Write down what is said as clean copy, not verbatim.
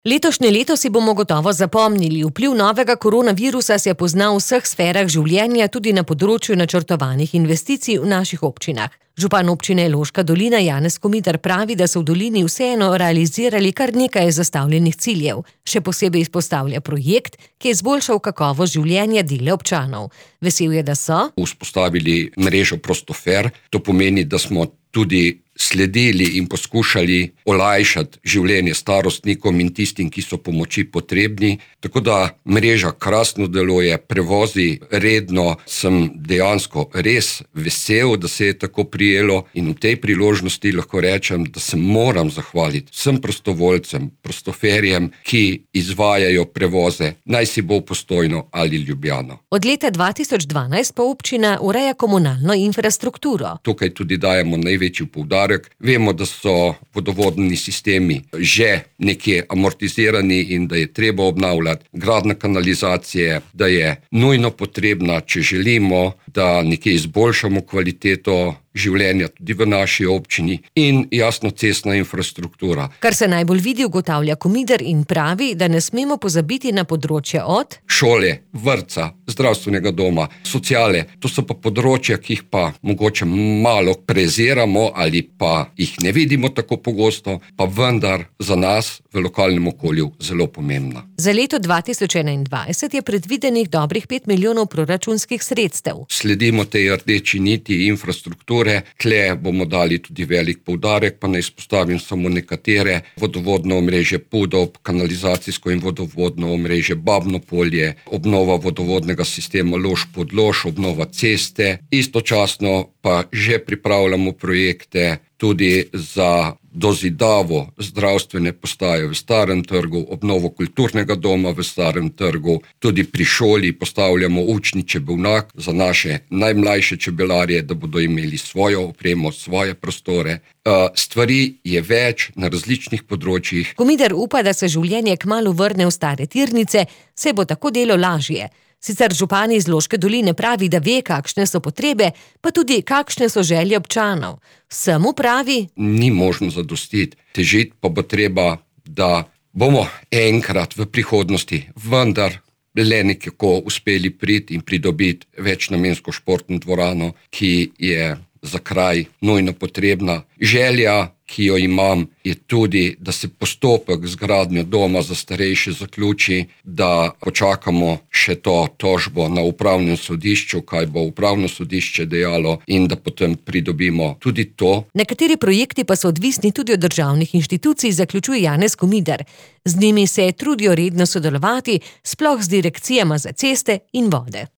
Letošnje leto si bomo gotovo zapomnili. Vpliv novega koronavirusa se je poznal v vseh sferah življenja, tudi na področju načrtovanih investicij v naših občinah. Župan občine Loška dolina Janez Komitar pravi, da so v dolini vseeno realizirali kar nekaj zastavljenih ciljev. Še posebej izpostavlja projekt, ki je izboljšal kakovost življenja dela občanov. Vesel je, da so vzpostavili mrežo Prostofer. To pomeni, da smo tudi sledili in poskušali olajšati življenje starostnikom in tistim, ki so pomoči potrebni. Tako da mreža krasno deluje, prevozi redno. Sem dejansko res vesel, da se je tako prijelo, in v tej priložnosti lahko rečem, da se moram zahvaliti vsem prostovoljcem, prostoferjem, ki izvajajo prevoze, naj si bo v Postojno ali Ljubljano. Od leta 2012 pa občina ureja komunalno infrastrukturo. Tukaj tudi dajemo največji poudarek. Vemo, da so vodovodni sistemi že nekje amortizirani in da je treba obnavljati. Gradnja kanalizacije, da je nujno potrebna, če želimo, da nekje izboljšamo kvaliteto življenja tudi v naši občini, in jasno cestna infrastruktura. Kar se najbolj vidi, ugotavlja Komitar in pravi, da ne smemo pozabiti na področje od šole, vrtca, zdravstvenega doma, sociale. To so pa področja, ki jih pa mogoče malo preziramo ali pa jih ne vidimo tako pogosto, pa vendar za nas v lokalnem okolju zelo pomembna. Za leto 2021 je predvidenih dobrih 5 milijonov proračunskih sredstev. Sledimo tej rdeči niti infrastrukture. Tle bomo dali tudi velik poudarek, pa naj izpostavim samo nekatere. Vodovodno omrežje Pudob, kanalizacijsko in vodovodno omrežje Babno Polje, obnova vodovodnega sistema Lož-Podlož, obnova ceste. Istočasno pa že pripravljamo projekte tudi za dozidavo zdravstvene postaje v Starem trgu, obnovo kulturnega doma v Starem trgu. Tudi pri šoli postavljamo učni čebelnjak za naše najmlajše čebelarje, da bodo imeli svojo opremo, svoje prostore. Stvari je več na različnih področjih. Komitar upa, da se življenje kmalu vrne v stare tirnice, se bo tako delo lažje. Sicer župan iz Loške doline pravi, da ve, kakšne so potrebe, pa tudi kakšne so želje občanov. Vsemu pravi: ni možno zadostiti, težiti pa bo treba, da bomo enkrat v prihodnosti vendar le nekako uspeli priti in pridobiti večnamensko športno dvorano, ki je za kraj nujno potrebna. Želja, ki jo imam, je tudi, da se postopek z gradnjo doma za starejše zaključi, da počakamo še to tožbo na upravnem sodišču, kaj bo upravno sodišče dejalo, in da potem pridobimo tudi to. Nekateri projekti pa so odvisni tudi od državnih inštitucij, zaključuje Janez Komitar. Z njimi se trudijo redno sodelovati, sploh z direkcijama za ceste in vode.